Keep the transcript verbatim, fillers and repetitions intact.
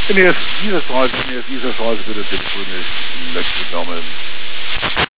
Inês, viva Soares, Inês, viva Soares, ver a ter por Inês, leite de